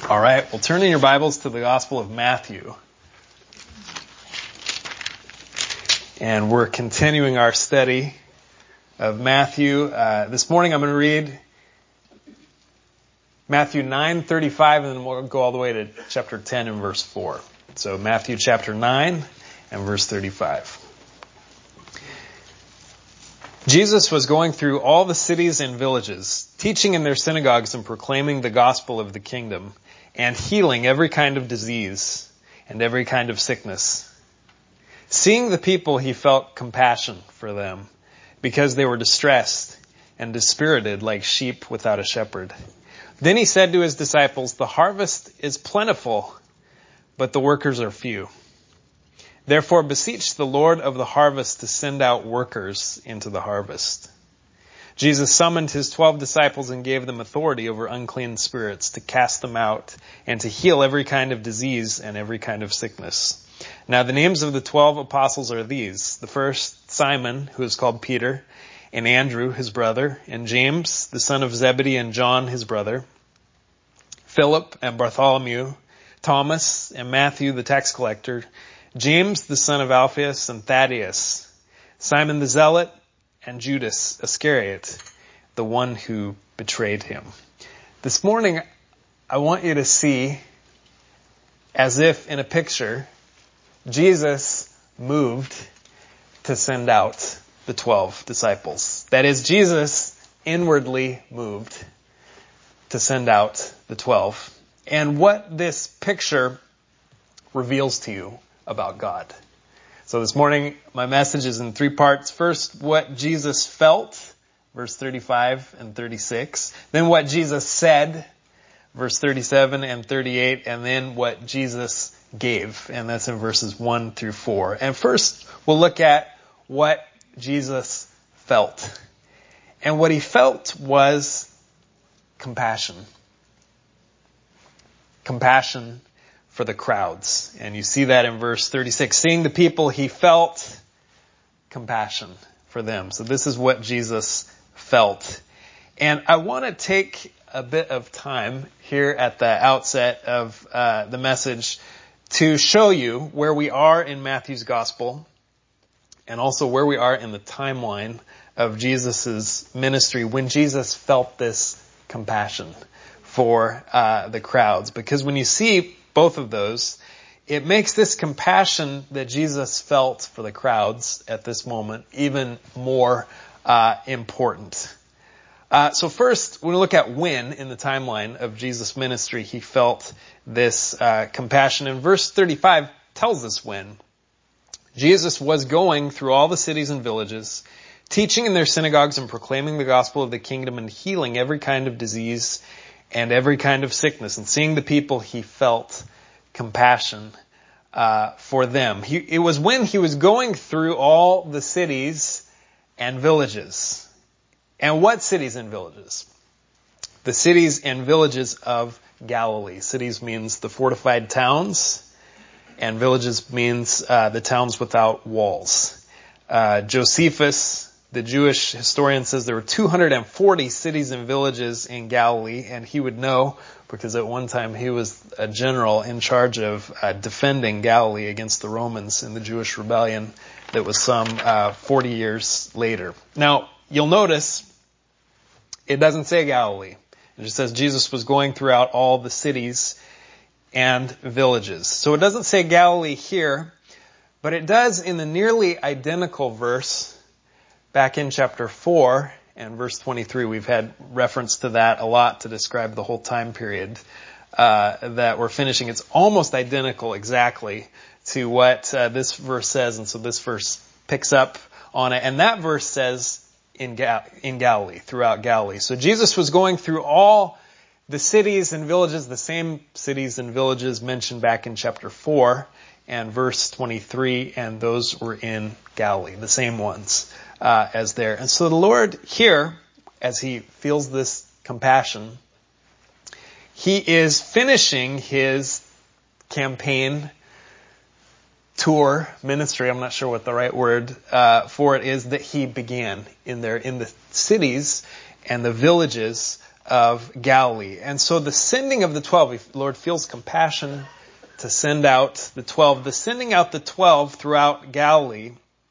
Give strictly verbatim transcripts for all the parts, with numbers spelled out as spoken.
All right, well, turn in your Bibles to the Gospel of Matthew. And we're continuing our study of Matthew. Uh, this morning I'm going to read Matthew nine thirty-five, and then we'll go all the way to chapter ten and verse four. So Matthew chapter nine and verse thirty-five. Jesus was going through all the cities and villages, teaching in their synagogues and proclaiming the gospel of the kingdom, and healing every kind of disease and every kind of sickness. Seeing the people, he felt compassion for them, because they were distressed and dispirited like sheep without a shepherd. Then he said to his disciples, "The harvest is plentiful, but the workers are few. Therefore beseech the Lord of the harvest to send out workers into the harvest." Jesus summoned his twelve disciples and gave them authority over unclean spirits to cast them out and to heal every kind of disease and every kind of sickness. Now the names of the twelve apostles are these: the first, Simon, who is called Peter, and Andrew, his brother, and James, the son of Zebedee, and John, his brother, Philip and Bartholomew, Thomas and Matthew, the tax collector, James, the son of Alphaeus, and Thaddeus, Simon the Zealot, and Judas Iscariot, the one who betrayed him. This morning, I want you to see, as if in a picture, Jesus moved to send out the twelve disciples. That is, Jesus inwardly moved to send out the twelve. And what this picture reveals to you about God. So this morning, my message is in three parts. First, what Jesus felt, verse thirty-five and thirty-six. Then what Jesus said, verse thirty-seven and thirty-eight. And then what Jesus gave, and that's in verses one through four. And first, we'll look at what Jesus felt. And what he felt was compassion. Compassion for the crowds. And you see that in verse thirty-six. Seeing the people, he felt compassion for them. So this is what Jesus felt. And I want to take a bit of time here at the outset of uh, the message to show you where we are in Matthew's gospel and also where we are in the timeline of Jesus' ministry when Jesus felt this compassion for uh, the crowds. Because when you see both of those, it makes this compassion that Jesus felt for the crowds at this moment even more uh, important. Uh, so first, when we look at when in the timeline of Jesus' ministry he felt this uh, compassion. And verse thirty-five tells us when. Jesus was going through all the cities and villages, teaching in their synagogues and proclaiming the gospel of the kingdom and healing every kind of disease and every kind of sickness. And seeing the people, he felt compassion uh, for them. He, it was when he was going through all the cities and villages. And what cities and villages? The cities and villages of Galilee. Cities means the fortified towns, and villages means uh, the towns without walls. Uh, Josephus, the Jewish historian, says there were two hundred forty cities and villages in Galilee, and he would know because at one time he was a general in charge of uh, defending Galilee against the Romans in the Jewish rebellion that was some uh, forty years later. Now, you'll notice it doesn't say Galilee. It just says Jesus was going throughout all the cities and villages. So it doesn't say Galilee here, but it does in the nearly identical verse back in chapter four and verse twenty-three. We've had reference to that a lot to describe the whole time period uh, that we're finishing. It's almost identical exactly to what uh, this verse says, and so this verse picks up on it. And that verse says in, Ga- in Galilee, throughout Galilee. So Jesus was going through all the cities and villages, the same cities and villages mentioned back in chapter four and verse twenty-three, and those were in Galilee, the same ones uh, as there. And so the Lord here, as he feels this compassion, he is finishing his campaign tour ministry. I'm not sure what the right word uh, for it is that he began in there in the cities and the villages of Galilee. And so the sending of the twelve, the Lord feels compassion to send out the twelve. The sending out the twelve throughout Galilee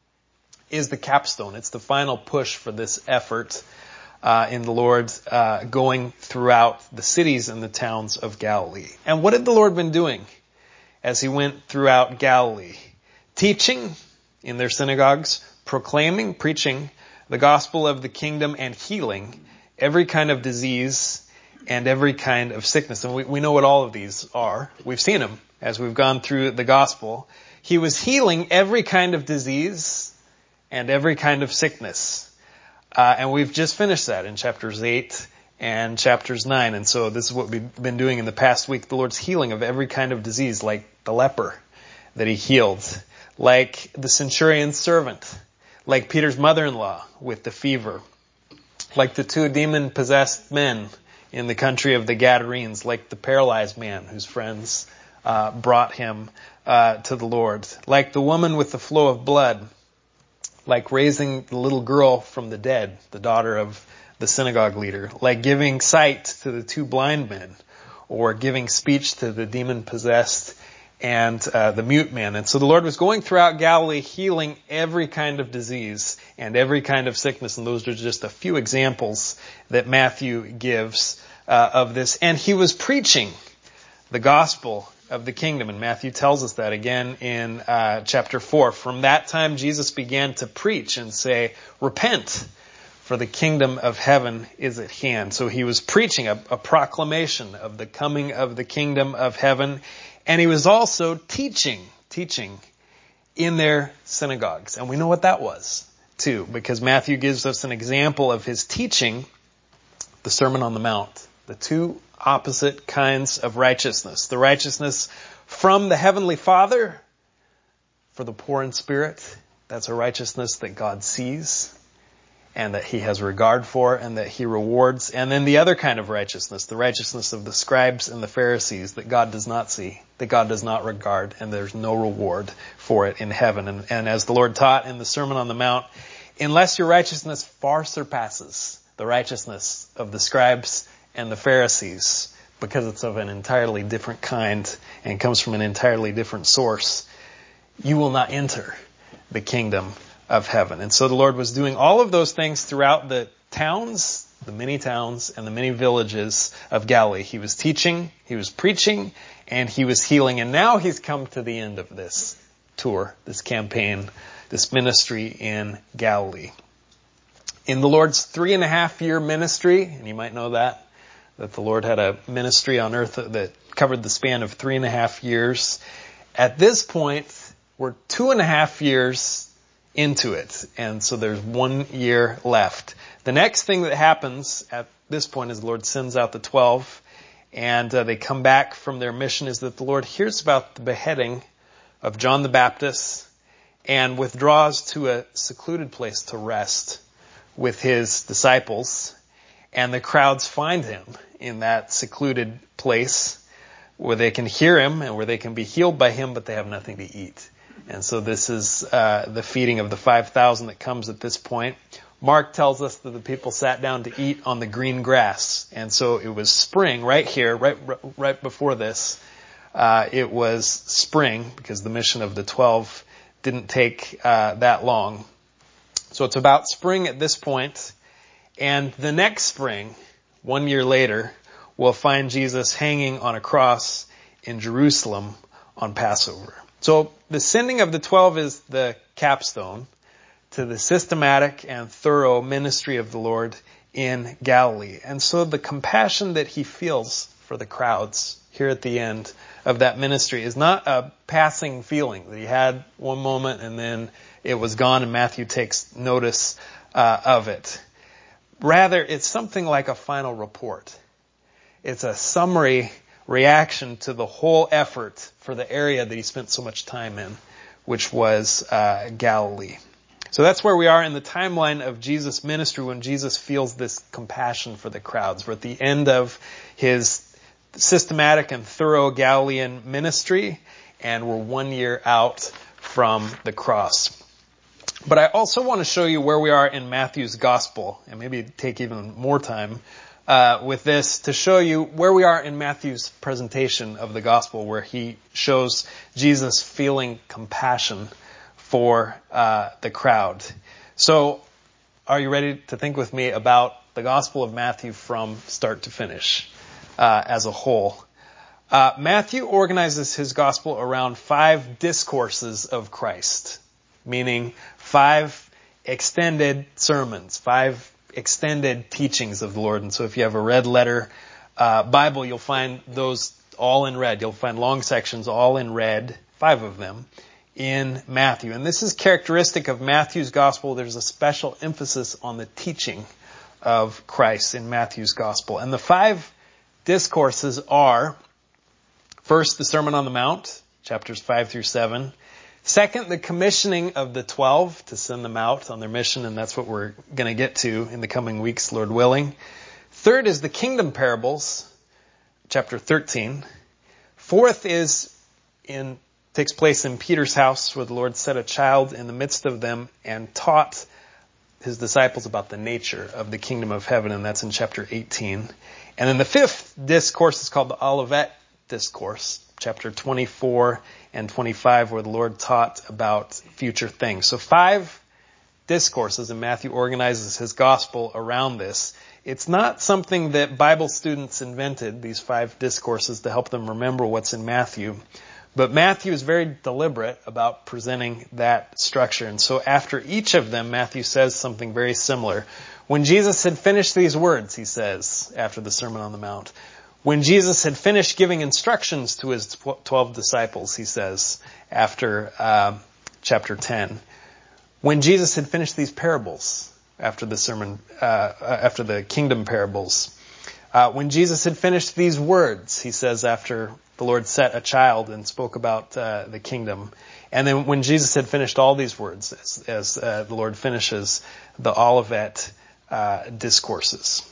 is the capstone. It's the final push for this effort uh, in the Lord uh, going throughout the cities and the towns of Galilee. And what had the Lord been doing as he went throughout Galilee? Teaching in their synagogues, proclaiming, preaching the gospel of the kingdom, and healing every kind of disease and every kind of sickness. And we, we know what all of these are. We've seen them as we've gone through the gospel. He was healing every kind of disease and every kind of sickness. Uh, and we've just finished that in chapters eight and chapters nine. And so this is what we've been doing in the past week. The Lord's healing of every kind of disease, like the leper that he healed, like the centurion's servant, like Peter's mother-in-law with the fever, like the two demon-possessed men in the country of the Gadarenes, like the paralyzed man whose friends uh, brought him uh, to the Lord, like the woman with the flow of blood, like raising the little girl from the dead, the daughter of the synagogue leader, like giving sight to the two blind men, or giving speech to the demon-possessed and uh, the mute man. And so the Lord was going throughout Galilee healing every kind of disease and every kind of sickness. And those are just a few examples that Matthew gives uh, of this. And he was preaching the gospel of the kingdom. And Matthew tells us that again in uh, chapter four. From that time, Jesus began to preach and say, "Repent, for the kingdom of heaven is at hand." So he was preaching a, a proclamation of the coming of the kingdom of heaven. And he was also teaching, teaching in their synagogues. And we know what that was, too, because Matthew gives us an example of his teaching, the Sermon on the Mount, the two opposite kinds of righteousness. The righteousness from the Heavenly Father for the poor in spirit. That's a righteousness that God sees and that he has regard for and that he rewards. And then the other kind of righteousness, the righteousness of the scribes and the Pharisees, that God does not see, that God does not regard, and there's no reward for it in heaven. And, and as the Lord taught in the Sermon on the Mount, unless your righteousness far surpasses the righteousness of the scribes and the Pharisees, because it's of an entirely different kind and comes from an entirely different source, you will not enter the kingdom of heaven. And so the Lord was doing all of those things throughout the towns, the many towns and the many villages of Galilee. He was teaching, he was preaching, and he was healing. And now he's come to the end of this tour, this campaign, this ministry in Galilee. In the Lord's three and a half year ministry, and you might know that, that the Lord had a ministry on earth that covered the span of three and a half years. At this point, we're two and a half years into it. And so there's one year left. The next thing that happens at this point is the Lord sends out the twelve, and uh, they come back from their mission, is that the Lord hears about the beheading of John the Baptist and withdraws to a secluded place to rest with his disciples. And the crowds find him in that secluded place where they can hear him and where they can be healed by him, but they have nothing to eat. And so this is uh, the feeding of the five thousand that comes at this point. Mark tells us that the people sat down to eat on the green grass. And so it was spring right here, right right before this. Uh, it was spring because the mission of the twelve didn't take uh, that long. So it's about spring at this point. And the next spring, one year later, we'll find Jesus hanging on a cross in Jerusalem on Passover. So the sending of the twelve is the capstone to the systematic and thorough ministry of the Lord in Galilee. And so the compassion that he feels for the crowds here at the end of that ministry is not a passing feeling that he had one moment and then it was gone and Matthew takes notice uh, of it. Rather, it's something like a final report. It's a summary reaction to the whole effort for the area that he spent so much time in, which was uh, Galilee. So that's where we are in the timeline of Jesus' ministry when Jesus feels this compassion for the crowds. We're at the end of his systematic and thorough Galilean ministry, and we're one year out from the cross. But I also want to show you where we are in Matthew's gospel, and maybe take even more time uh, with this to show you where we are in Matthew's presentation of the gospel, where he shows Jesus feeling compassion for uh, the crowd. So, are you ready to think with me about the Gospel of Matthew from start to finish uh, as a whole? Uh, Matthew organizes his gospel around five discourses of Christ, meaning five extended sermons, five extended teachings of the Lord. And so if you have a red letter uh, Bible, you'll find those all in red. You'll find long sections all in red, five of them, in Matthew. And this is characteristic of Matthew's gospel. There's a special emphasis on the teaching of Christ in Matthew's gospel. And the five discourses are, first, the Sermon on the Mount, chapters five through seven. Second, the commissioning of the twelve to send them out on their mission, and that's what we're going to get to in the coming weeks, Lord willing. Third is the kingdom parables, chapter thirteen. Fourth is in takes place in Peter's house, where the Lord set a child in the midst of them and taught his disciples about the nature of the kingdom of heaven, and that's in chapter eighteen. And then the fifth discourse is called the Olivet Discourse, chapter twenty-four and twenty-five, where the Lord taught about future things. So five discourses, and Matthew organizes his gospel around this. It's not something that Bible students invented, these five discourses, to help them remember what's in Matthew. But Matthew is very deliberate about presenting that structure. And so after each of them, Matthew says something very similar. When Jesus had finished these words, he says, after the Sermon on the Mount, when Jesus had finished giving instructions to his twelve disciples, he says, after uh, chapter ten, when Jesus had finished these parables, after the sermon, uh, after the kingdom parables, uh, when Jesus had finished these words, he says, after the Lord set a child and spoke about uh, the kingdom, and then when Jesus had finished all these words, as, as uh, the Lord finishes the Olivet uh, discourses.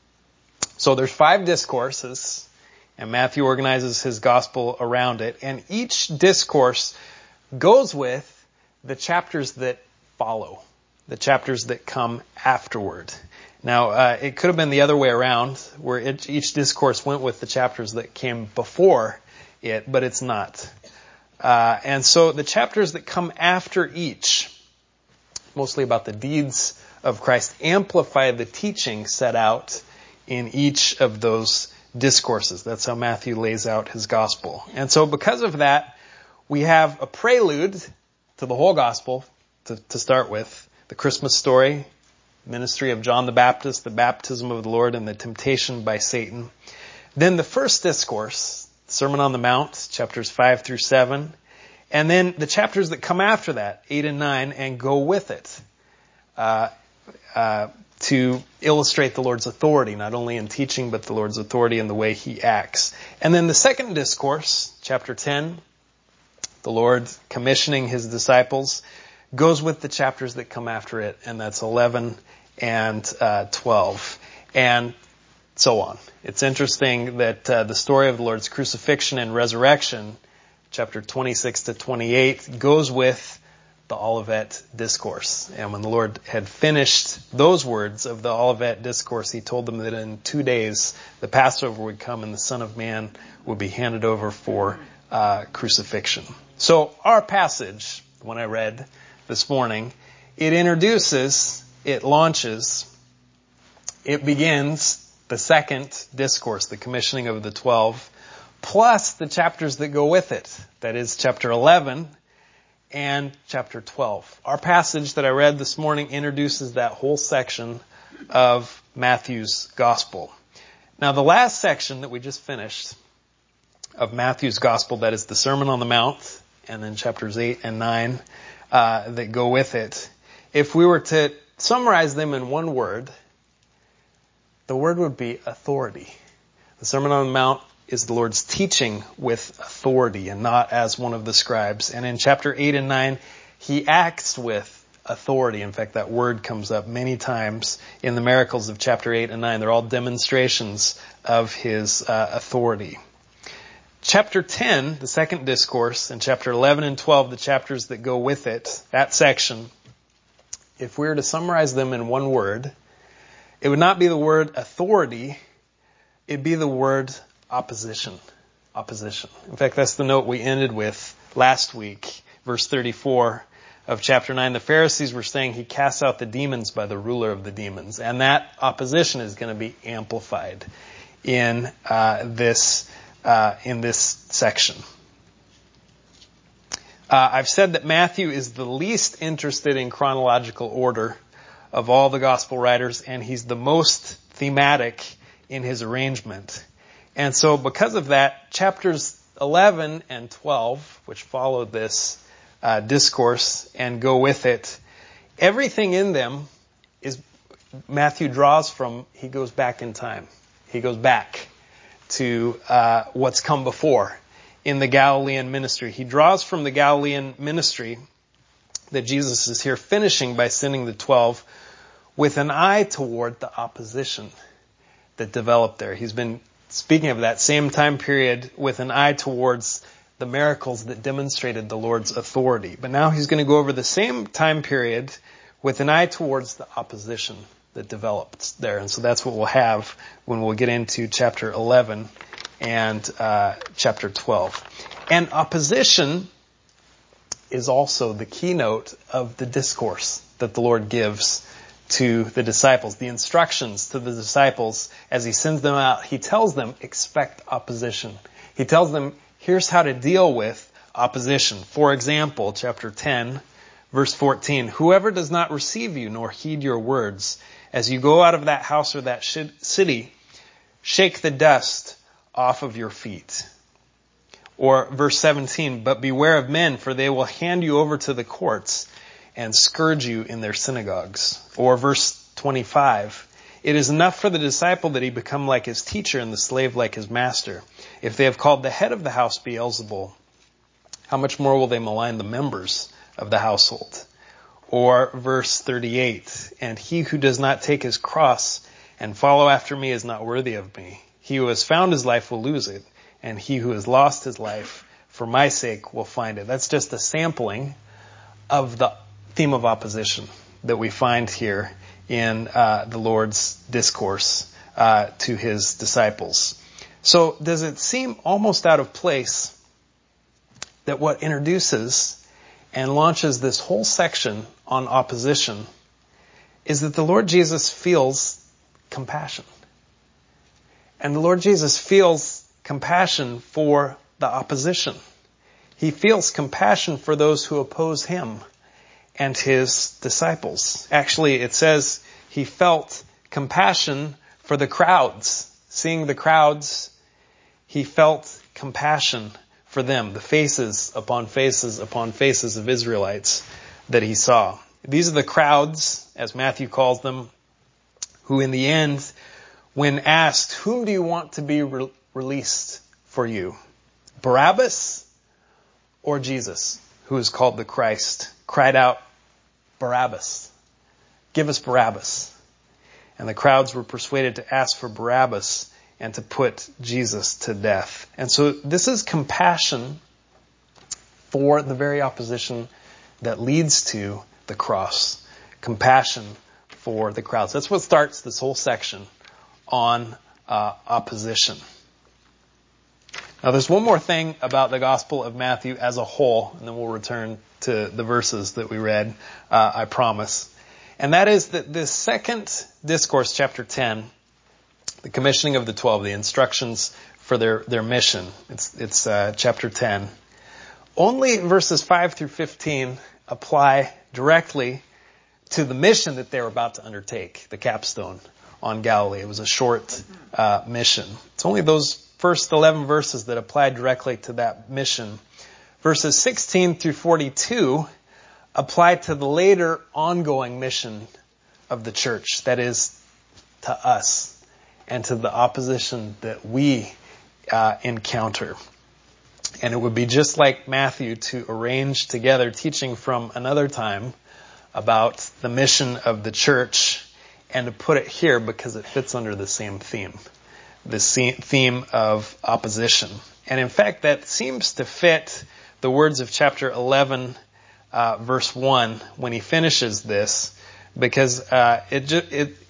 So there's five discourses, and Matthew organizes his gospel around it, and each discourse goes with the chapters that follow, the chapters that come afterward. Now, uh, it could have been the other way around, where it, each discourse went with the chapters that came before it, but it's not. Uh, and so the chapters that come after each, mostly about the deeds of Christ, amplify the teaching set out in each of those discourses. That's how Matthew lays out his gospel. And so because of that, we have a prelude to the whole gospel to, to start with. The Christmas story, ministry of John the Baptist, the baptism of the Lord, and the temptation by Satan. Then the first discourse, Sermon on the Mount, chapters five through seven. And then the chapters that come after that, eight and nine, and go with it. Uh, uh, to illustrate the Lord's authority, not only in teaching, but the Lord's authority in the way he acts. And then the second discourse, chapter ten, the Lord commissioning his disciples, goes with the chapters that come after it, and that's eleven and uh, twelve, and so on. It's interesting that uh, the story of the Lord's crucifixion and resurrection, chapter twenty-six to twenty-eight, goes with the Olivet Discourse. And when the Lord had finished those words of the Olivet Discourse, he told them that in two days the Passover would come and the Son of Man would be handed over for uh, crucifixion. So our passage, the one I read this morning, it introduces, it launches, it begins the second discourse, the commissioning of the twelve, plus the chapters that go with it. That is chapter eleven and chapter twelve. Our passage that I read this morning introduces that whole section of Matthew's gospel. Now, the last section that we just finished of Matthew's gospel, that is the Sermon on the Mount, and then chapters eight and nine uh, that go with it. If we were to summarize them in one word, the word would be authority. The Sermon on the Mount is the Lord's teaching with authority and not as one of the scribes. And in chapter eight and nine, he acts with authority. In fact, that word comes up many times in the miracles of chapter eight and nine. They're all demonstrations of his uh, authority. Chapter ten, the second discourse, and chapter eleven and twelve, the chapters that go with it, that section, if we were to summarize them in one word, it would not be the word authority, it'd be the word opposition. Opposition. In fact, that's the note we ended with last week, verse thirty-four of chapter nine. The Pharisees were saying he casts out the demons by the ruler of the demons. And that opposition is going to be amplified in uh, this uh, in this section. Uh, I've said that Matthew is the least interested in chronological order of all the gospel writers, and he's the most thematic in his arrangement. And so because of that, chapters eleven and twelve, which follow this uh, discourse and go with it, everything in them is Matthew draws from, he goes back in time. He goes back to uh, what's come before in the Galilean ministry. He draws from the Galilean ministry that Jesus is here finishing by sending the twelve with an eye toward the opposition that developed there. He's been speaking of that same time period with an eye towards the miracles that demonstrated the Lord's authority. But now he's going to go over the same time period with an eye towards the opposition that developed there. And so that's what we'll have when we'll get into chapter eleven and uh, chapter twelve. And opposition is also the keynote of the discourse that the Lord gives to the disciples. The instructions to the disciples as he sends them out, he tells them, expect opposition. He tells them, here's how to deal with opposition. For example, chapter ten, verse fourteen, whoever does not receive you nor heed your words, as you go out of that house or that city, shake the dust off of your feet. Or verse seventeen, but beware of men, for they will hand you over to the courts and scourge you in their synagogues. Or verse twenty-five, it is enough for the disciple that he become like his teacher and the slave like his master. If they have called the head of the house Beelzebul, how much more will they malign the members of the household? Or verse thirty-eight, and he who does not take his cross and follow after me is not worthy of me. He who has found his life will lose it, and he who has lost his life for my sake will find it. That's just a sampling of the theme of opposition that we find here in uh, the Lord's discourse uh, to his disciples. So does it seem almost out of place that what introduces and launches this whole section on opposition is that the Lord Jesus feels compassion. And the Lord Jesus feels compassion for the opposition. He feels compassion for those who oppose him and his disciples. Actually, it says he felt compassion for the crowds. Seeing the crowds, he felt compassion for them, the faces upon faces upon faces of Israelites that he saw. These are the crowds, as Matthew calls them, who in the end, when asked, whom do you want to be re- released for you? Barabbas or Jesus, who is called the Christ, cried out, Barabbas. Give us Barabbas. And the crowds were persuaded to ask for Barabbas and to put Jesus to death. And so this is compassion for the very opposition that leads to the cross. Compassion for the crowds. That's what starts this whole section on uh, opposition. Now there's one more thing about the Gospel of Matthew as a whole, and then we'll return to the verses that we read, uh, I promise. And that is that this second discourse, chapter ten, the commissioning of the twelve, the instructions for their, their mission, it's, it's uh, chapter ten. Only verses five through fifteen apply directly to the mission that they were about to undertake, the capstone on Galilee. It was a short uh, mission. It's only those first eleven verses that apply directly to that mission. Verses sixteen through forty-two apply to the later ongoing mission of the church, that is, to us and to the opposition that we uh, encounter. And it would be just like Matthew to arrange together teaching from another time about the mission of the church and to put it here because it fits under the same theme, the theme of opposition. And in fact, that seems to fit the words of chapter eleven, uh, verse one, when he finishes this, because uh, it, ju- it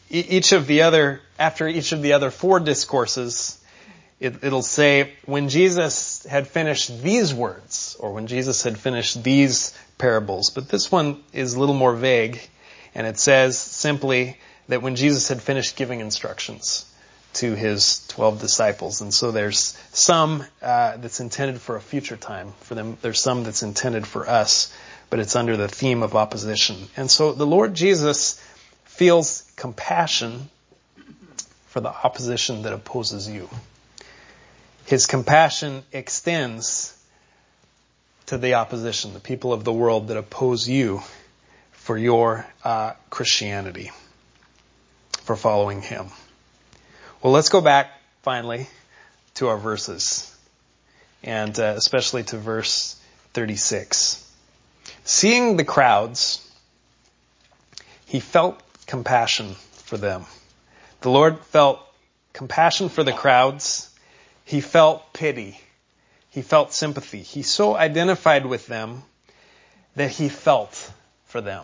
each of the other, after each of the other four discourses, it, it'll say, when Jesus had finished these words, or when Jesus had finished these parables. But this one is a little more vague, and it says simply that when Jesus had finished giving instructions to his twelve disciples. And so there's some uh, that's intended for a future time for them. There's some that's intended for us, but it's under the theme of opposition. And so the Lord Jesus feels compassion for the opposition that opposes you. His compassion extends to the opposition, the people of the world that oppose you for your uh, Christianity, for following him. Well, let's go back finally to our verses, and uh, especially to verse thirty-six. Seeing the crowds, he felt compassion for them. The Lord felt compassion for the crowds. He felt pity. He felt sympathy. He so identified with them that he felt for them.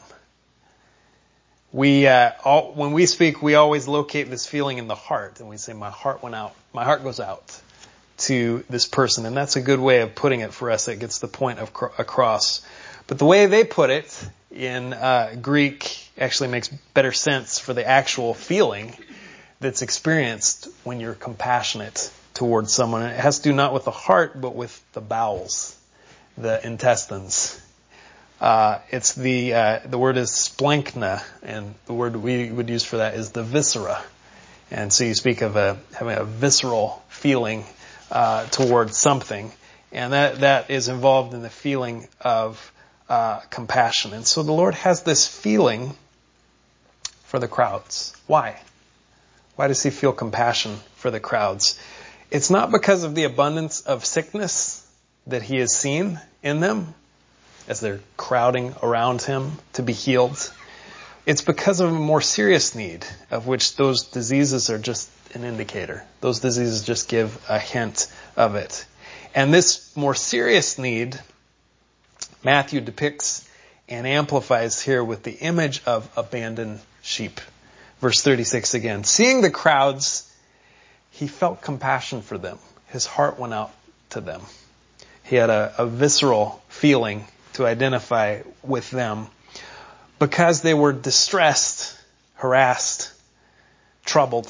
We, uh, all, when we speak, we always locate this feeling in the heart, and we say, my heart went out, my heart goes out to this person. And that's a good way of putting it for us. It gets the point of, across. But the way they put it in uh, Greek actually makes better sense for the actual feeling that's experienced when you're compassionate towards someone. And it has to do not with the heart, but with the bowels, the intestines. Uh, it's the, uh, the word is splanchna, and the word we would use for that is the viscera. And so you speak of a, having a visceral feeling, uh, towards something. And that, that is involved in the feeling of, uh, compassion. And so the Lord has this feeling for the crowds. Why? Why does he feel compassion for the crowds? It's not because of the abundance of sickness that he has seen in them, as they're crowding around him to be healed. It's because of a more serious need, of which those diseases are just an indicator. Those diseases just give a hint of it. And this more serious need, Matthew depicts and amplifies here with the image of abandoned sheep. Verse thirty-six again. Seeing the crowds, he felt compassion for them. His heart went out to them. He had a, a visceral feeling to identify with them because they were distressed, harassed, troubled,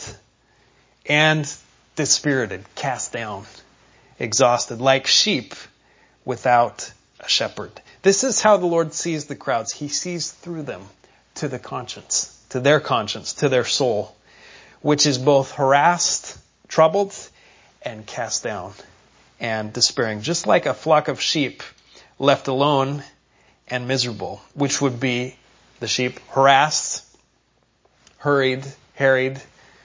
and dispirited, cast down, exhausted, like sheep without a shepherd. This is how the Lord sees the crowds. He sees through them to the conscience, to their conscience, to their soul, which is both harassed, troubled, and cast down and despairing, just like a flock of sheep left alone and miserable, which would be the sheep harassed, hurried, harried,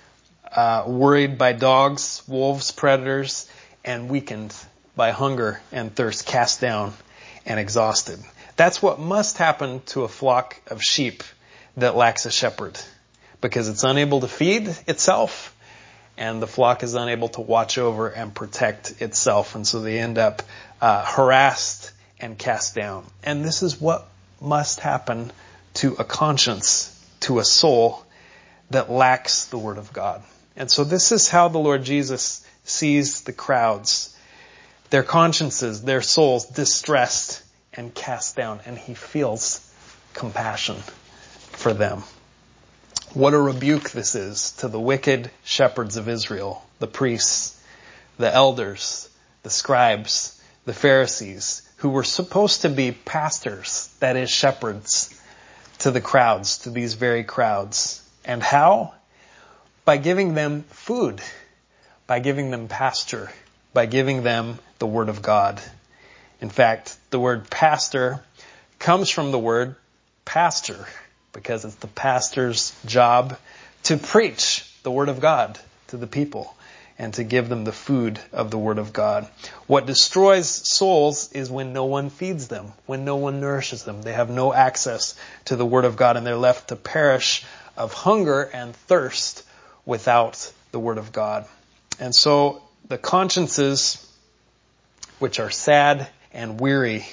uh, worried by dogs, wolves, predators, and weakened by hunger and thirst, cast down and exhausted. That's what must happen to a flock of sheep that lacks a shepherd, because it's unable to feed itself, and the flock is unable to watch over and protect itself. And so they end up uh, harassed and cast down. And this is what must happen to a conscience, to a soul that lacks the Word of God. And so this is how the Lord Jesus sees the crowds, their consciences, their souls distressed and cast down, and he feels compassion for them. What a rebuke this is to the wicked shepherds of Israel, the priests, the elders, the scribes, the Pharisees, who were supposed to be pastors, that is, shepherds, to the crowds, to these very crowds. And how? By giving them food, by giving them pasture, by giving them the Word of God. In fact, the word pastor comes from the word pastor, because it's the pastor's job to preach the Word of God to the people and to give them the food of the Word of God. What destroys souls is when no one feeds them, when no one nourishes them. They have no access to the Word of God, and they're left to perish of hunger and thirst without the Word of God. And so the consciences, which are sad and weary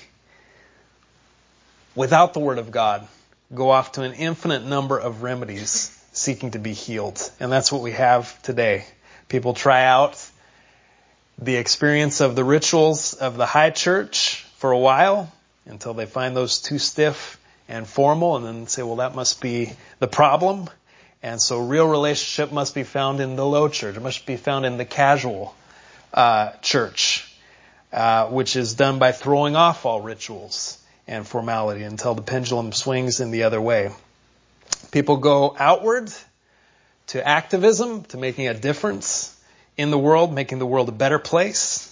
without the Word of God, go off to an infinite number of remedies seeking to be healed. And that's what we have today. People try out the experience of the rituals of the high church for a while until they find those too stiff and formal, and then say, well, that must be the problem. And so real relationship must be found in the low church. It must be found in the casual uh, church, uh, which is done by throwing off all rituals and formality until the pendulum swings in the other way. People go outward to activism, to making a difference in the world, making the world a better place,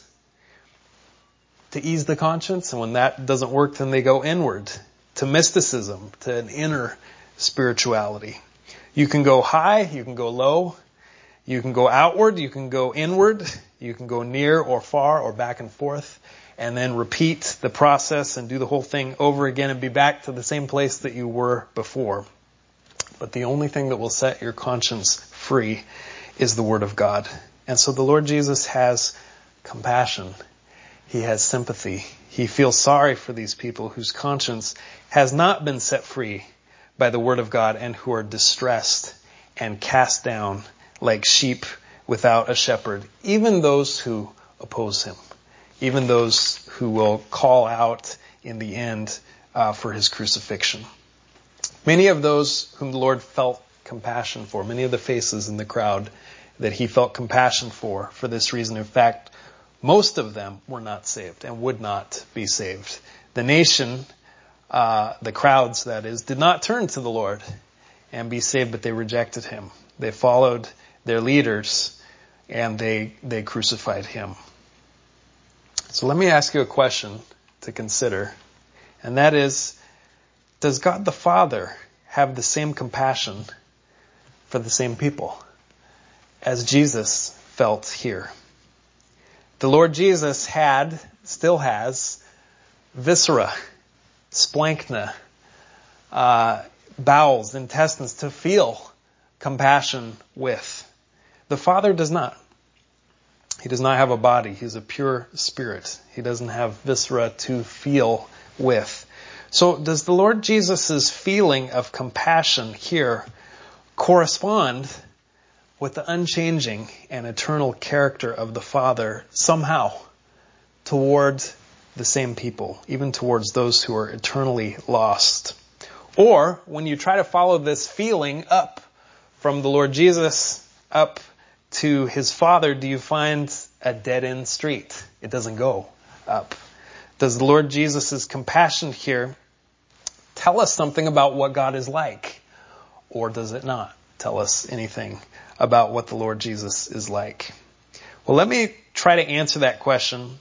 to ease the conscience. And when that doesn't work, then they go inward to mysticism, to an inner spirituality. You can go high, you can go low, you can go outward, you can go inward, you can go near or far or back and forth, and then repeat the process and do the whole thing over again and be back to the same place that you were before. But the only thing that will set your conscience free is the Word of God. And so the Lord Jesus has compassion. He has sympathy. He feels sorry for these people whose conscience has not been set free by the Word of God and who are distressed and cast down like sheep without a shepherd. Even those who oppose him. Even those who will call out in the end uh, for his crucifixion. Many of those whom the Lord felt compassion for, many of the faces in the crowd that he felt compassion for, for this reason. In fact, most of them were not saved and would not be saved. The nation, uh, the crowds that is, did not turn to the Lord and be saved, but they rejected him. They followed their leaders and they, they crucified him. So let me ask you a question to consider, and that is, does God the Father have the same compassion for the same people as Jesus felt here? The Lord Jesus had, still has, viscera, splanchna, uh, bowels, intestines to feel compassion with. The Father does not. He does not have a body. He's a pure spirit. He doesn't have viscera to feel with. So does the Lord Jesus' feeling of compassion here correspond with the unchanging and eternal character of the Father somehow toward the same people, even towards those who are eternally lost? Or when you try to follow this feeling up from the Lord Jesus up to his Father, do you find a dead-end street? It doesn't go up. Does the Lord Jesus' compassion here tell us something about what God is like? Or does it not tell us anything about what the Lord Jesus is like? Well, let me try to answer that question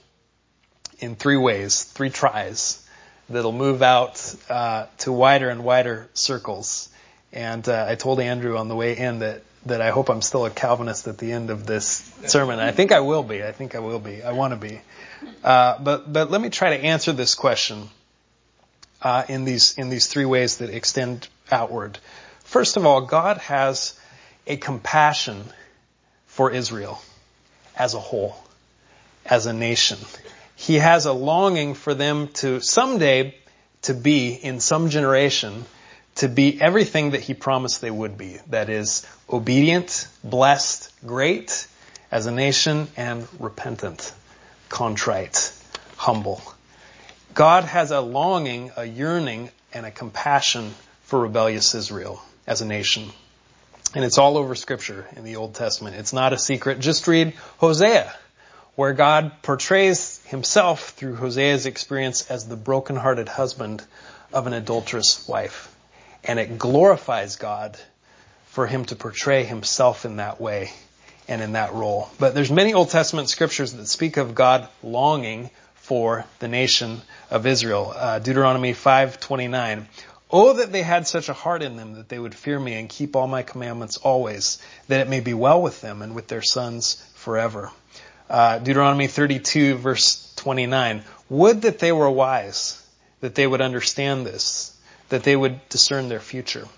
in three ways, three tries that'll move out uh, to wider and wider circles. And uh, I told Andrew on the way in that that I hope I'm still a Calvinist at the end of this sermon. I think I will be. I think I will be. I want to be. Uh, but but let me try to answer this question uh, in these in these three ways that extend outward. First of all, God has a compassion for Israel as a whole, as a nation. He has a longing for them to someday to be, in some generation, to be everything that he promised they would be. That is, obedient, blessed, great as a nation, and repentant, contrite, humble. God has a longing, a yearning, and a compassion for rebellious Israel as a nation. And it's all over Scripture in the Old Testament. It's not a secret. Just read Hosea, where God portrays himself through Hosea's experience as the brokenhearted husband of an adulterous wife. And it glorifies God for him to portray himself in that way and in that role. But there's many Old Testament scriptures that speak of God longing for the nation of Israel. Uh, Deuteronomy five twenty-nine. Oh, that they had such a heart in them that they would fear me and keep all my commandments always, that it may be well with them and with their sons forever. Uh, Deuteronomy thirty-two verse twenty-nine. Would that they were wise, that they would understand this, that they would discern their future.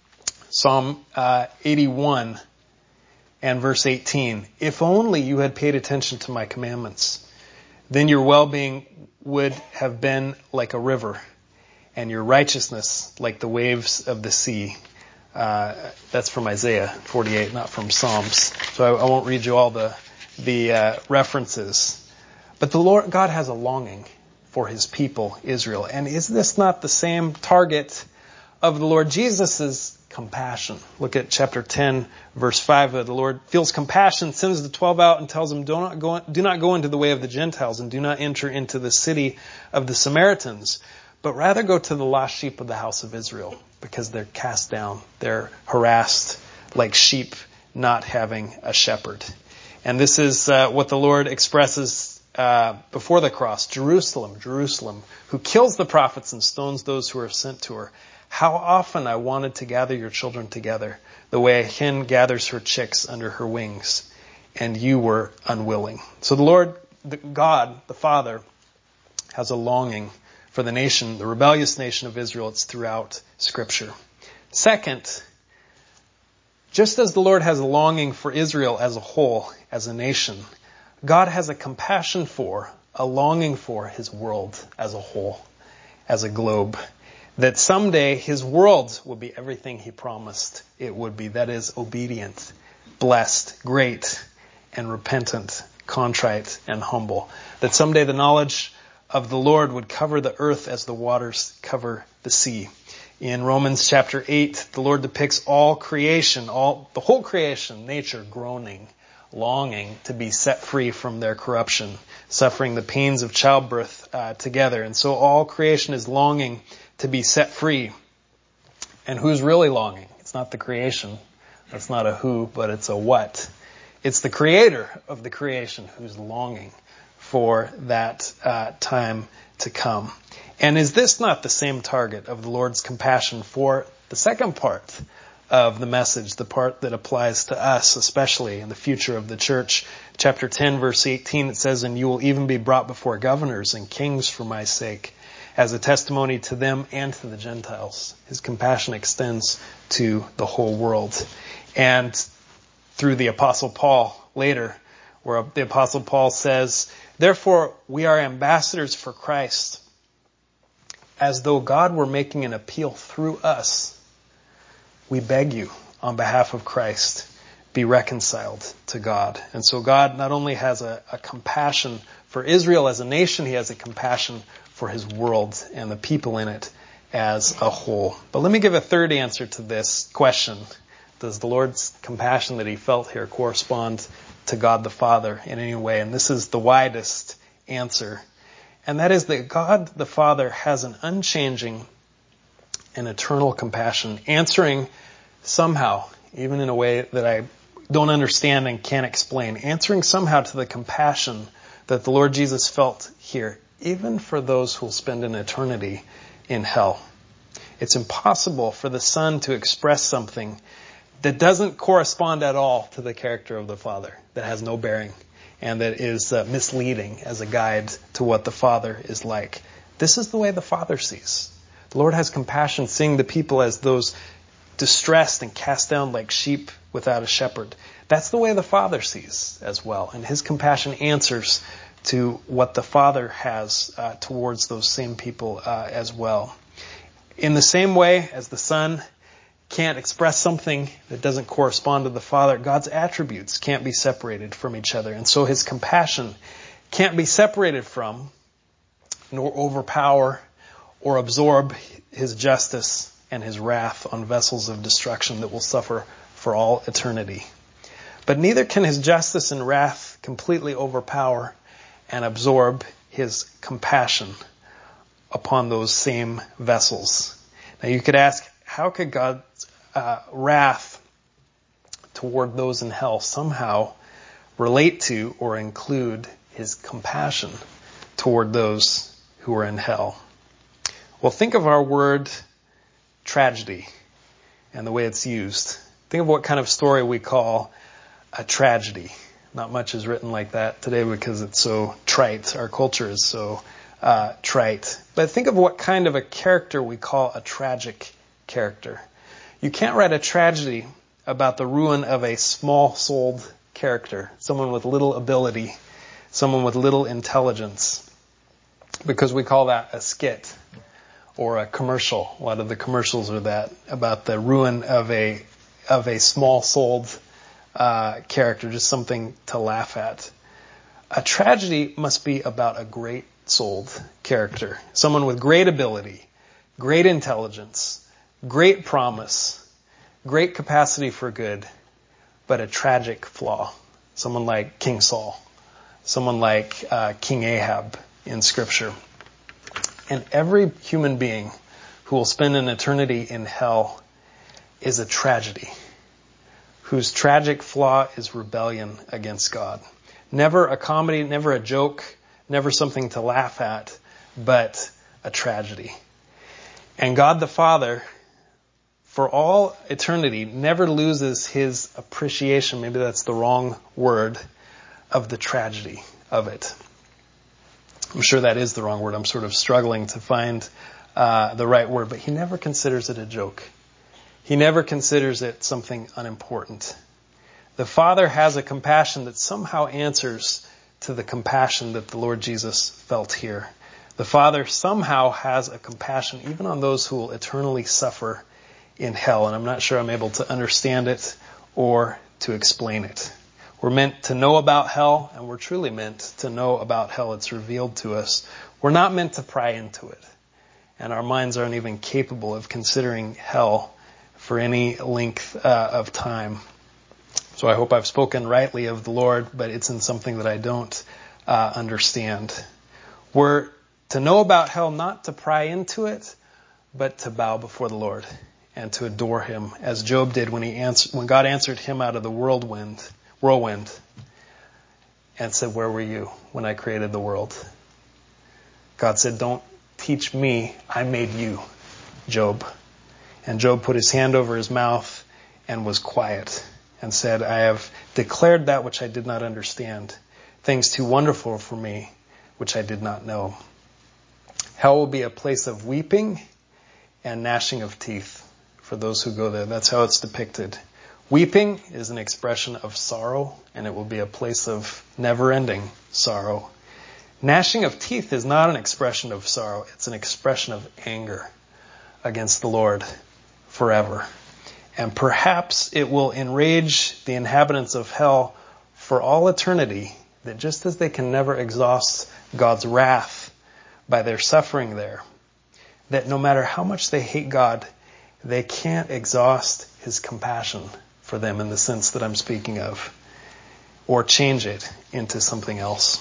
Psalm uh, eighty-one and verse eighteen. If only you had paid attention to my commandments, then your well-being would have been like a river, and your righteousness like the waves of the sea. Uh, that's from Isaiah forty-eight, not from Psalms. So I, I won't read you all the the uh, references. But the Lord God has a longing for his people, Israel. And is this not the same target of the Lord Jesus' compassion? Look at chapter ten, verse five. The Lord feels compassion, sends the twelve out and tells them, do not go, do not go into the way of the Gentiles and do not enter into the city of the Samaritans, but rather go to the lost sheep of the house of Israel, because they're cast down. They're harassed like sheep not having a shepherd. And this is uh, what the Lord expresses Uh, before the cross. Jerusalem, Jerusalem, who kills the prophets and stones those who are sent to her. How often I wanted to gather your children together, the way a hen gathers her chicks under her wings, and you were unwilling. So the Lord, the God, the Father, has a longing for the nation, the rebellious nation of Israel. It's throughout Scripture. Second, just as the Lord has a longing for Israel as a whole, as a nation, God has a compassion for, a longing for his world as a whole, as a globe. That someday his world will be everything he promised it would be. That is, obedient, blessed, great, and repentant, contrite, and humble. That someday the knowledge of the Lord would cover the earth as the waters cover the sea. In Romans chapter eight, the Lord depicts all creation, all the whole creation, nature, groaning, longing to be set free from their corruption, suffering the pains of childbirth uh, together. And so all creation is longing to be set free. And who's really longing? It's not the creation. That's not a who, but it's a what. It's the creator of the creation who's longing for that uh, time to come. And is this not the same target of the Lord's compassion for the second part of the message, the part that applies to us, especially in the future of the church? Chapter ten, verse eighteen, it says, and you will even be brought before governors and kings for my sake, as a testimony to them and to the Gentiles. His compassion extends to the whole world. And through the Apostle Paul later, where the Apostle Paul says, therefore we are ambassadors for Christ, as though God were making an appeal through us. We beg you, on behalf of Christ, be reconciled to God. And so God not only has a, a compassion for Israel as a nation, he has a compassion for his world and the people in it as a whole. But let me give a third answer to this question. Does the Lord's compassion that he felt here correspond to God the Father in any way? And this is the widest answer. And that is that God the Father has an unchanging and eternal compassion, answering somehow, even in a way that I don't understand and can't explain, answering somehow to the compassion that the Lord Jesus felt here, even for those who will spend an eternity in hell. It's impossible for the Son to express something that doesn't correspond at all to the character of the Father, that has no bearing, and that is uh, misleading as a guide to what the Father is like. This is the way the Father sees. The Lord has compassion, seeing the people as those distressed and cast down like sheep without a shepherd. That's the way the Father sees as well. And his compassion answers to what the Father has uh, towards those same people uh, as well. In the same way as the Son can't express something that doesn't correspond to the Father, God's attributes can't be separated from each other. And so his compassion can't be separated from, nor overpower or absorb his justice and his wrath on vessels of destruction that will suffer for all eternity. But neither can his justice and wrath completely overpower and absorb his compassion upon those same vessels. Now you could ask, how could God's uh, wrath toward those in hell somehow relate to or include his compassion toward those who are in hell? Well, think of our word tragedy and the way it's used. Think of what kind of story we call a tragedy. Not much is written like that today because it's so trite. Our culture is so uh, trite. But think of what kind of a character we call a tragic character. You can't write a tragedy about the ruin of a small-souled character, someone with little ability, someone with little intelligence, because we call that a skit or a commercial. A lot of the commercials are that, about the ruin of a of a small-souled uh, character, just something to laugh at. A tragedy must be about a great-souled character, someone with great ability, great intelligence, great promise, great capacity for good, but a tragic flaw. Someone like King Saul, someone like uh, King Ahab in Scripture. And every human being who will spend an eternity in hell is a tragedy, whose tragic flaw is rebellion against God. Never a comedy, never a joke, never something to laugh at, but a tragedy. And God the Father, for all eternity, never loses his appreciation, maybe that's the wrong word, of the tragedy of it. I'm sure that is the wrong word. I'm sort of struggling to find uh, the right word, but he never considers it a joke. He never considers it something unimportant. The Father has a compassion that somehow answers to the compassion that the Lord Jesus felt here. The Father somehow has a compassion even on those who will eternally suffer in hell, and I'm not sure I'm able to understand it or to explain it. We're meant to know about hell, and we're truly meant to know about hell. It's revealed to us. We're not meant to pry into it, and our minds aren't even capable of considering hell for any length uh, of time. So I hope I've spoken rightly of the Lord, but it's in something that I don't uh, understand. We're to know about hell, not to pry into it, but to bow before the Lord and to adore him, as Job did when he answered, when God answered him out of the whirlwind, whirlwind, and said, "Where were you when I created the world?" God said, "Don't teach me, I made you, Job." And Job put his hand over his mouth and was quiet and said, "I have declared that which I did not understand, things too wonderful for me, which I did not know." Hell will be a place of weeping and gnashing of teeth for those who go there. That's how it's depicted. Weeping is an expression of sorrow, and it will be a place of never-ending sorrow. Gnashing of teeth is not an expression of sorrow. It's an expression of anger against the Lord forever. And perhaps it will enrage the inhabitants of hell for all eternity, that just as they can never exhaust God's wrath by their suffering there, that no matter how much they hate God, they can't exhaust his compassion for them in the sense that I'm speaking of, or change it into something else.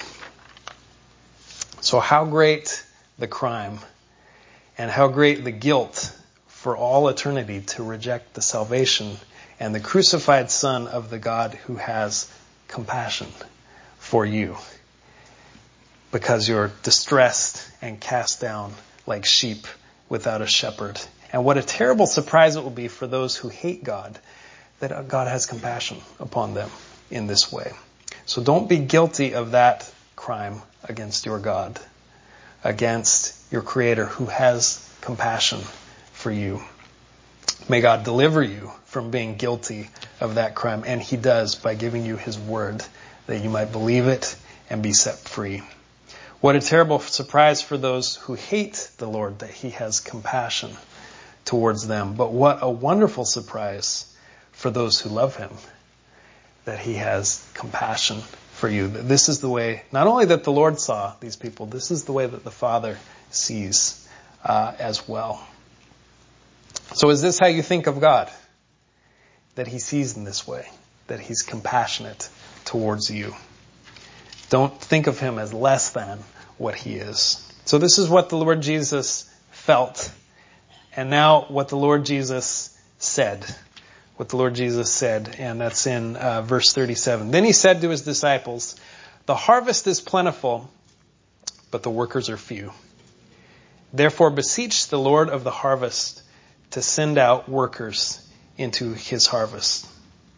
So how great the crime and how great the guilt for all eternity to reject the salvation and the crucified Son of the God who has compassion for you, because you're distressed and cast down like sheep without a shepherd. And what a terrible surprise it will be for those who hate God, that God has compassion upon them in this way. So don't be guilty of that crime against your God, against your Creator who has compassion for you. May God deliver you from being guilty of that crime, and he does by giving you his word that you might believe it and be set free. What a terrible surprise for those who hate the Lord, that he has compassion towards them. But what a wonderful surprise for those who love him, that he has compassion for you. This is the way, not only that the Lord saw these people, this is the way that the Father sees uh, as well. So is this how you think of God? That he sees in this way, that he's compassionate towards you. Don't think of him as less than what he is. So this is what the Lord Jesus felt. And now what the Lord Jesus said. What the Lord Jesus said, and that's in uh, verse thirty-seven. Then he said to his disciples, "The harvest is plentiful, but the workers are few. Therefore beseech the Lord of the harvest to send out workers into his harvest."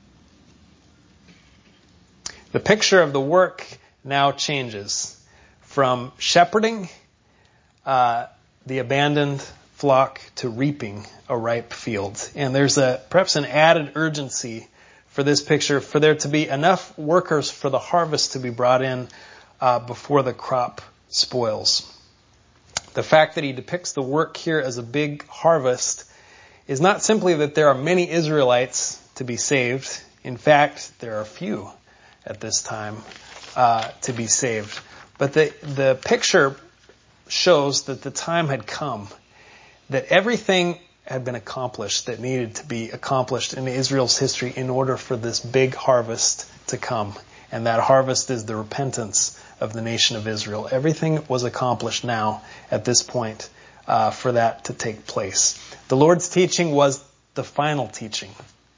The picture of the work now changes from shepherding uh, the abandoned flock to reaping a ripe field. And there's a perhaps an added urgency for this picture, for there to be enough workers for the harvest to be brought in uh, before the crop spoils. The fact that he depicts the work here as a big harvest is not simply that there are many Israelites to be saved. In fact, there are few at this time uh, to be saved. But the, the picture shows that the time had come, that everything had been accomplished that needed to be accomplished in Israel's history in order for this big harvest to come. And that harvest is the repentance of the nation of Israel. Everything was accomplished now at this point uh, for that to take place. The Lord's teaching was the final teaching,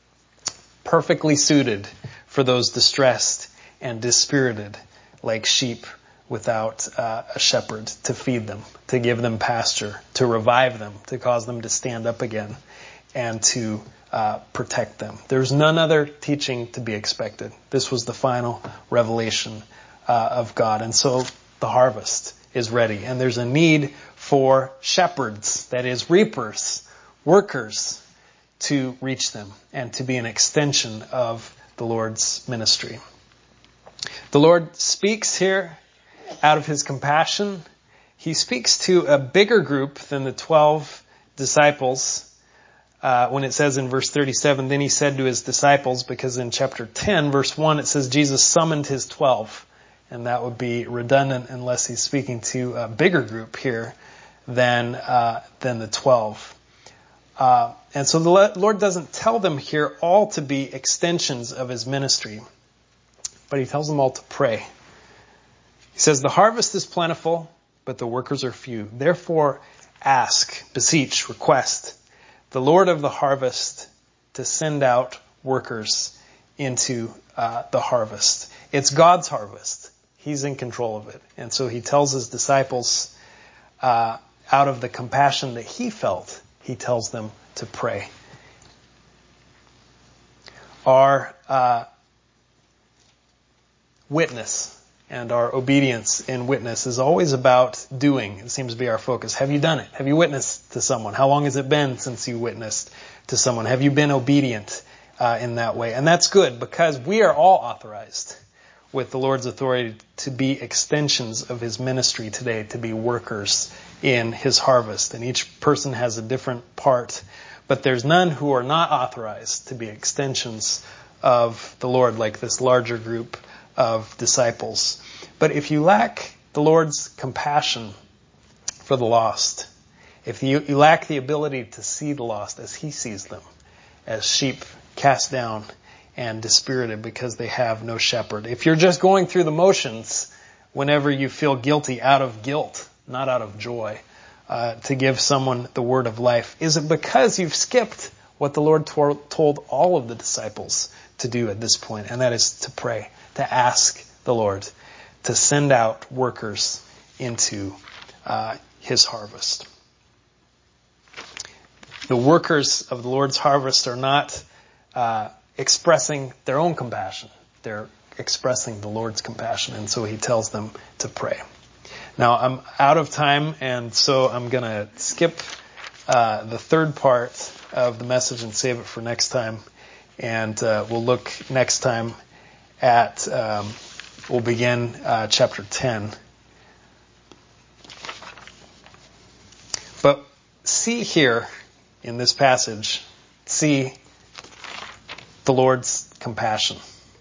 perfectly suited for those distressed and dispirited like sheep without uh, a shepherd to feed them, to give them pasture, to revive them, to cause them to stand up again, and to uh, protect them. There's none other teaching to be expected. This was the final revelation uh, of God. And so the harvest is ready, and there's a need for shepherds, that is, reapers, workers, to reach them and to be an extension of the Lord's ministry. The Lord speaks here out of his compassion. He speaks to a bigger group than the twelve disciples. Uh, when it says in verse thirty-seven, then he said to his disciples, because in chapter ten, verse one, it says Jesus summoned his twelve. And that would be redundant unless he's speaking to a bigger group here than, uh, than the twelve. Uh, and so the Lord doesn't tell them here all to be extensions of his ministry, but he tells them all to pray. He says, the harvest is plentiful, but the workers are few. Therefore, ask, beseech, request the Lord of the harvest to send out workers into uh, the harvest. It's God's harvest. He's in control of it. And so he tells his disciples, uh, out of the compassion that he felt, he tells them to pray. Our uh, witness and our obedience in witness is always about doing. It seems to be our focus. Have you done it? Have you witnessed to someone? How long has it been since you witnessed to someone? Have you been obedient uh, in that way? And that's good, because we are all authorized with the Lord's authority to be extensions of his ministry today, to be workers in his harvest. And each person has a different part. But there's none who are not authorized to be extensions of the Lord, like this larger group of disciples. But if you lack the Lord's compassion for the lost, if you, you lack the ability to see the lost as he sees them, as sheep cast down and dispirited because they have no shepherd, if you're just going through the motions whenever you feel guilty out of guilt, not out of joy, uh, to give someone the word of life, is it because you've skipped what the Lord to- told all of the disciples to do at this point? And that is to pray, to ask the Lord to send out workers into uh, his harvest. The workers of the Lord's harvest are not uh, expressing their own compassion. They're expressing the Lord's compassion, and so he tells them to pray. Now, I'm out of time, and so I'm going to skip uh, the third part of the message and save it for next time. And uh, we'll look next time at, um, we'll begin uh, chapter ten. But see here in this passage, see the Lord's compassion.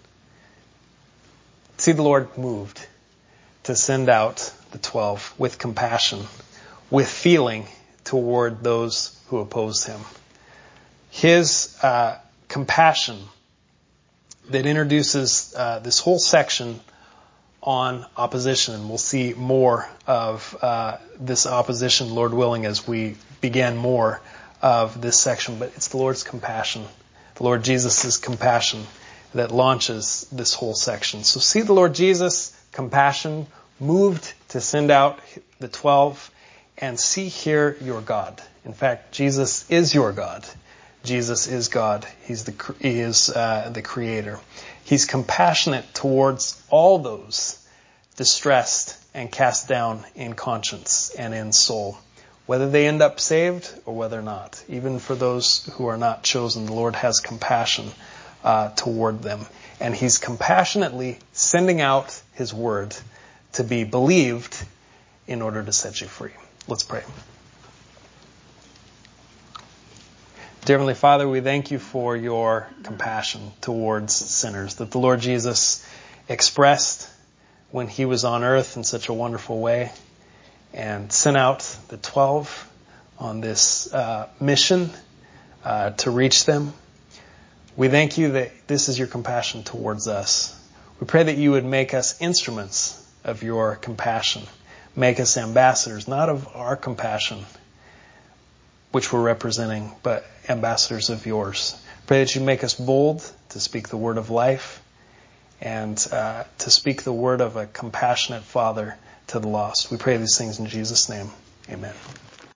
See the Lord moved to send out the twelve with compassion, with feeling toward those who opposed him. His uh, compassion that introduces uh, this whole section on opposition. And we'll see more of uh, this opposition, Lord willing, as we begin more of this section. But it's the Lord's compassion, the Lord Jesus' compassion, that launches this whole section. So see the Lord Jesus' compassion moved to send out the twelve, and see here your God. In fact, Jesus is your God. Jesus is God. He's the, he is uh, the Creator. He's compassionate towards all those distressed and cast down in conscience and in soul, whether they end up saved or whether not. Even for those who are not chosen, the Lord has compassion uh, toward them. And he's compassionately sending out his word to be believed in order to set you free. Let's pray. Dear Heavenly Father, we thank you for your compassion towards sinners that the Lord Jesus expressed when he was on earth in such a wonderful way and sent out the twelve on this uh, mission uh, to reach them. We thank you that this is your compassion towards us. We pray that you would make us instruments of your compassion. Make us ambassadors, not of our compassion, which we're representing, but ambassadors of yours. Pray that you make us bold to speak the word of life and uh, to speak the word of a compassionate Father to the lost. We pray these things in Jesus' name. Amen.